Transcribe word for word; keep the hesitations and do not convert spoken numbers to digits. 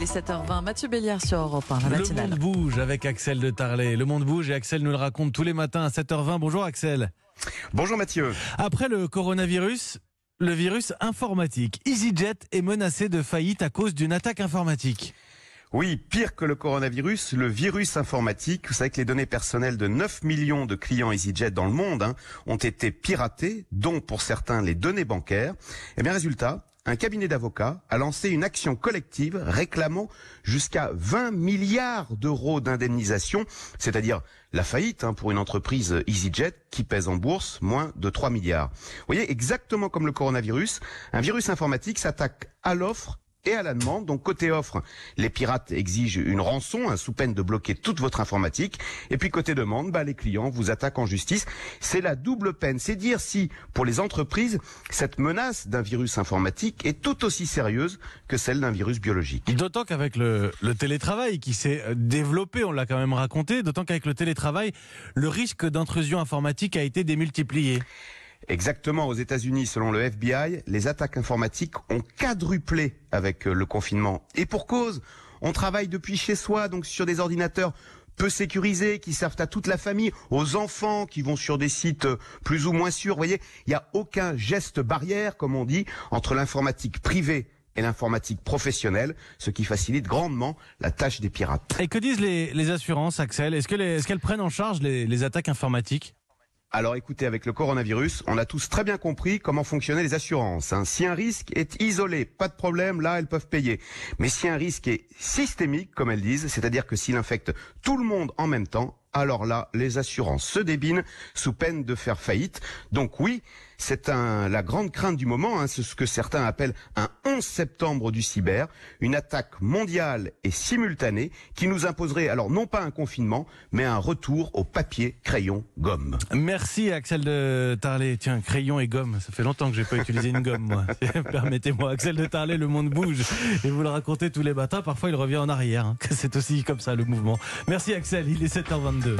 est sept heures vingt. Mathieu Béliard sur Europe un, la Le matinale. monde bouge avec Axel de Tarlet. Le monde bouge et Axel nous le raconte tous les matins à sept heures vingt. Bonjour Axel. Bonjour Mathieu. Après le coronavirus, le virus informatique. EasyJet est menacé de faillite à cause d'une attaque informatique. Oui, pire que le coronavirus, le virus informatique. Vous savez que les données personnelles de neuf millions de clients EasyJet dans le monde hein, ont été piratées, dont pour certains les données bancaires. Et bien résultat, un cabinet d'avocats a lancé une action collective réclamant jusqu'à vingt milliards d'euros d'indemnisation, c'est-à-dire la faillite hein, pour une entreprise EasyJet qui pèse en bourse moins de trois milliards. Vous voyez, exactement comme le coronavirus, un virus informatique s'attaque à l'offre et à la demande. Donc côté offre, les pirates exigent une rançon hein, sous peine de bloquer toute votre informatique. Et puis côté demande, bah, les clients vous attaquent en justice. C'est la double peine. C'est dire si, pour les entreprises, cette menace d'un virus informatique est tout aussi sérieuse que celle d'un virus biologique. D'autant qu'avec le, le télétravail qui s'est développé, on l'a quand même raconté, d'autant qu'avec le télétravail, le risque d'intrusion informatique a été démultiplié. Exactement, aux États-Unis, selon le F B I, les attaques informatiques ont quadruplé avec le confinement. Et pour cause, on travaille depuis chez soi, donc sur des ordinateurs peu sécurisés, qui servent à toute la famille, aux enfants qui vont sur des sites plus ou moins sûrs. Vous voyez, il n'y a aucun geste barrière, comme on dit, entre l'informatique privée et l'informatique professionnelle, ce qui facilite grandement la tâche des pirates. Et que disent les, les assurances, Axel? Est-ce que les, est-ce qu'elles prennent en charge les, les attaques informatiques? Alors écoutez, avec le coronavirus, on a tous très bien compris comment fonctionnaient les assurances. Hein. Si un risque est isolé, pas de problème, là elles peuvent payer. Mais si un risque est systémique, comme elles disent, c'est-à-dire que s'il infecte tout le monde en même temps, alors là, les assurances se débinent sous peine de faire faillite. Donc oui, c'est un, la grande crainte du moment, hein, c'est ce que certains appellent un onze septembre du cyber, une attaque mondiale et simultanée qui nous imposerait alors non pas un confinement, mais un retour au papier, crayon, gomme. Merci Axel de Tarlet. Tiens, crayon et gomme, ça fait longtemps que j'ai pas utilisé une gomme moi. Permettez-moi, Axel de Tarlet, le monde bouge et vous le racontez tous les matins, parfois il revient en arrière. Hein. C'est aussi comme ça le mouvement. Merci Axel, il est sept heures vingt-deux.